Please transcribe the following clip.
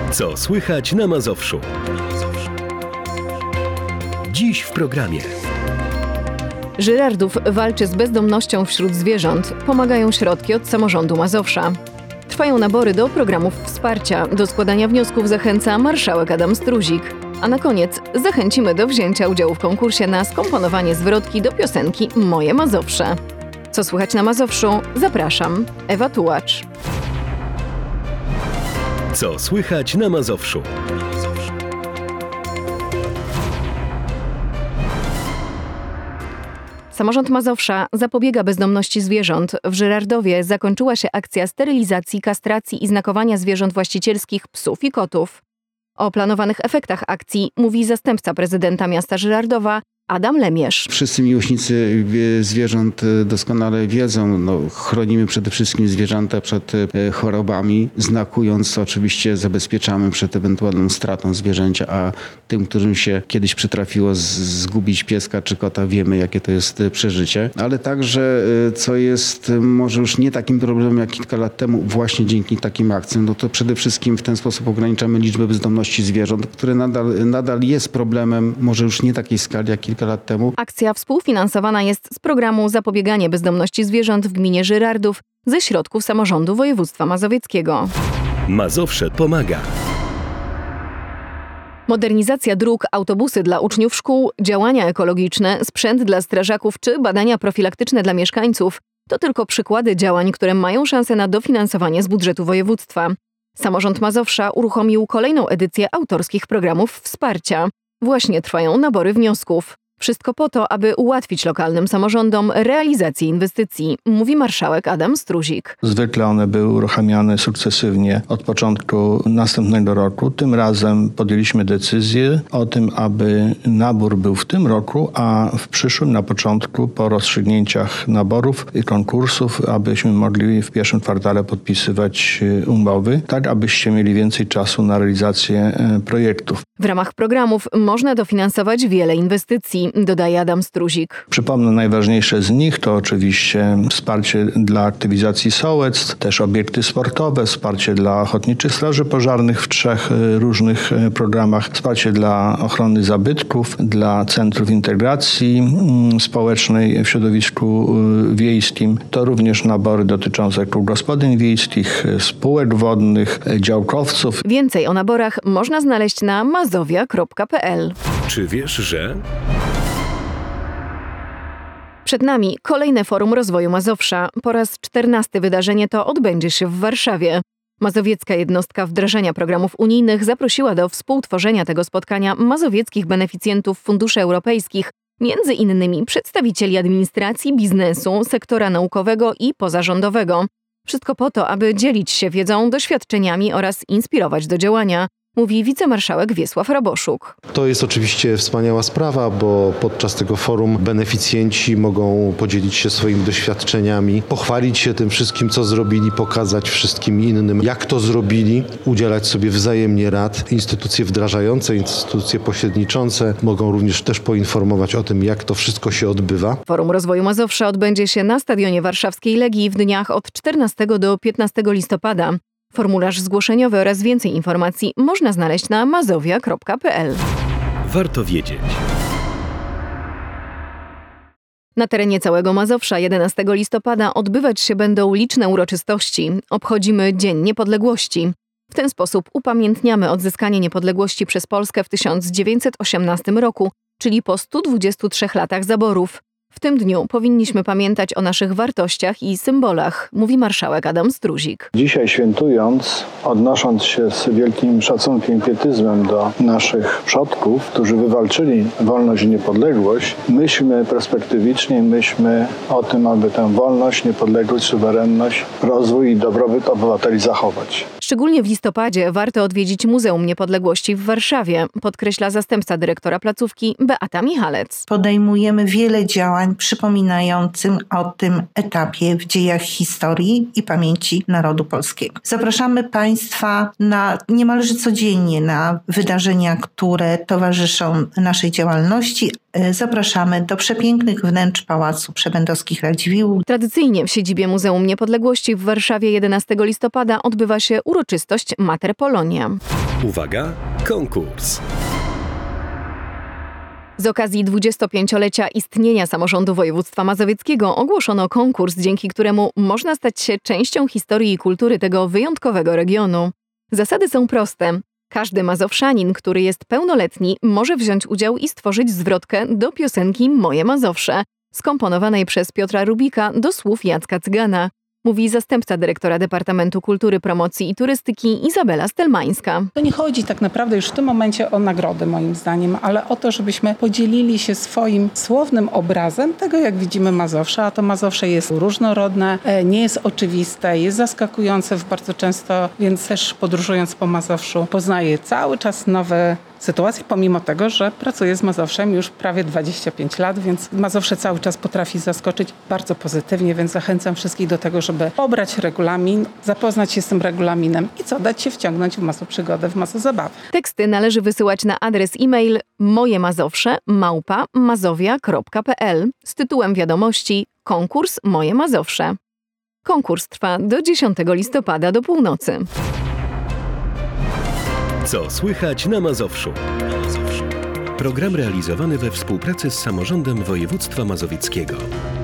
Co słychać na Mazowszu? Dziś w programie. Żyrardów walczy z bezdomnością wśród zwierząt. Pomagają środki od samorządu Mazowsza. Trwają nabory do programów wsparcia. Do składania wniosków zachęca marszałek Adam Struzik. A na koniec zachęcimy do wzięcia udziału w konkursie na skomponowanie zwrotki do piosenki Moje Mazowsze. Co słychać na Mazowszu? Zapraszam, Ewa Tułacz. Co słychać na Mazowszu? Samorząd Mazowsza zapobiega bezdomności zwierząt. W Żyrardowie zakończyła się akcja sterylizacji, kastracji i znakowania zwierząt właścicielskich psów i kotów. O planowanych efektach akcji mówi zastępca prezydenta miasta Żyrardowa Adam Lemierz. Wszyscy miłośnicy zwierząt doskonale wiedzą, chronimy przede wszystkim zwierzęta przed chorobami, znakując oczywiście zabezpieczamy przed ewentualną stratą zwierzęcia, a tym, którym się kiedyś przytrafiło zgubić pieska czy kota, wiemy, jakie to jest przeżycie. Ale także, co jest może już nie takim problemem jak kilka lat temu, właśnie dzięki takim akcjom, to przede wszystkim w ten sposób ograniczamy liczbę bezdomności zwierząt, które nadal jest problemem, może już nie takiej skali jak kilka lat temu. Akcja współfinansowana jest z programu Zapobieganie bezdomności zwierząt w gminie Żyrardów ze środków samorządu województwa mazowieckiego. Mazowsze pomaga. Modernizacja dróg, autobusy dla uczniów szkół, działania ekologiczne, sprzęt dla strażaków czy badania profilaktyczne dla mieszkańców to tylko przykłady działań, które mają szansę na dofinansowanie z budżetu województwa. Samorząd Mazowsza uruchomił kolejną edycję autorskich programów wsparcia. Właśnie trwają nabory wniosków. Wszystko po to, aby ułatwić lokalnym samorządom realizację inwestycji, mówi marszałek Adam Struzik. Zwykle one były uruchamiane sukcesywnie od początku następnego roku. Tym razem podjęliśmy decyzję o tym, aby nabór był w tym roku, a w przyszłym na początku po rozstrzygnięciach naborów i konkursów, abyśmy mogli w pierwszym kwartale podpisywać umowy, tak abyście mieli więcej czasu na realizację projektów. W ramach programów można dofinansować wiele inwestycji, dodaje Adam Struzik. Przypomnę, najważniejsze z nich to oczywiście wsparcie dla aktywizacji sołectw, też obiekty sportowe, wsparcie dla ochotniczych straży pożarnych w 3 różnych programach, wsparcie dla ochrony zabytków, dla centrów integracji społecznej w środowisku wiejskim. To również nabory dotyczące kół gospodyń wiejskich, spółek wodnych, działkowców. Więcej o naborach można znaleźć na mazowia.pl. Czy wiesz, że... Przed nami kolejne Forum Rozwoju Mazowsza. Po raz 14 wydarzenie to odbędzie się w Warszawie. Mazowiecka jednostka wdrażania programów unijnych zaprosiła do współtworzenia tego spotkania mazowieckich beneficjentów funduszy europejskich, między innymi przedstawicieli administracji, biznesu, sektora naukowego i pozarządowego. Wszystko po to, aby dzielić się wiedzą, doświadczeniami oraz inspirować do działania, mówi wicemarszałek Wiesław Raboszuk. To jest oczywiście wspaniała sprawa, bo podczas tego forum beneficjenci mogą podzielić się swoimi doświadczeniami, pochwalić się tym wszystkim, co zrobili, pokazać wszystkim innym, jak to zrobili, udzielać sobie wzajemnie rad. Instytucje wdrażające, instytucje pośredniczące mogą również też poinformować o tym, jak to wszystko się odbywa. Forum Rozwoju Mazowsza odbędzie się na Stadionie Warszawskiej Legii w dniach od 14 do 15 listopada. Formularz zgłoszeniowy oraz więcej informacji można znaleźć na mazowia.pl. Warto wiedzieć. Na terenie całego Mazowsza 11 listopada odbywać się będą liczne uroczystości. Obchodzimy Dzień Niepodległości. W ten sposób upamiętniamy odzyskanie niepodległości przez Polskę w 1918 roku, czyli po 123 latach zaborów. W tym dniu powinniśmy pamiętać o naszych wartościach i symbolach, mówi marszałek Adam Struzik. Dzisiaj świętując, odnosząc się z wielkim szacunkiem i pietyzmem do naszych przodków, którzy wywalczyli wolność i niepodległość, myślmy perspektywicznie, myślmy o tym, aby tę wolność, niepodległość, suwerenność, rozwój i dobrobyt obywateli zachować. Szczególnie w listopadzie warto odwiedzić Muzeum Niepodległości w Warszawie, podkreśla zastępca dyrektora placówki Beata Michalec. Podejmujemy wiele działań działań przypominającym o tym etapie w dziejach historii i pamięci narodu polskiego. Zapraszamy Państwa niemalże codziennie na wydarzenia, które towarzyszą naszej działalności. Zapraszamy do przepięknych wnętrz Pałacu Przebędowskich Radziwiłłów. Tradycyjnie w siedzibie Muzeum Niepodległości w Warszawie 11 listopada odbywa się uroczystość Mater Polonia. Uwaga, konkurs. Z okazji 25-lecia istnienia samorządu województwa mazowieckiego ogłoszono konkurs, dzięki któremu można stać się częścią historii i kultury tego wyjątkowego regionu. Zasady są proste. Każdy mazowszanin, który jest pełnoletni, może wziąć udział i stworzyć zwrotkę do piosenki Moje Mazowsze, skomponowanej przez Piotra Rubika do słów Jacka Cygana. Mówi zastępca dyrektora Departamentu Kultury, Promocji i Turystyki Izabela Stelmańska. To nie chodzi tak naprawdę już w tym momencie o nagrody moim zdaniem, ale o to, żebyśmy podzielili się swoim słownym obrazem tego, jak widzimy Mazowsze, a to Mazowsze jest różnorodne, nie jest oczywiste, jest zaskakujące bardzo często, więc też podróżując po Mazowszu poznaję cały czas nowe sytuację, pomimo tego, że pracuję z Mazowszem już prawie 25 lat, więc Mazowsze cały czas potrafi zaskoczyć bardzo pozytywnie, więc zachęcam wszystkich do tego, żeby pobrać regulamin, zapoznać się z tym regulaminem i dać się wciągnąć w masoprzygodę, w masozabawy. Teksty należy wysyłać na adres e-mail mojemazowsze@mazowia.pl z tytułem wiadomości Konkurs Moje Mazowsze. Konkurs trwa do 10 listopada do północy. Co słychać na Mazowszu? Program realizowany we współpracy z Samorządem Województwa Mazowieckiego.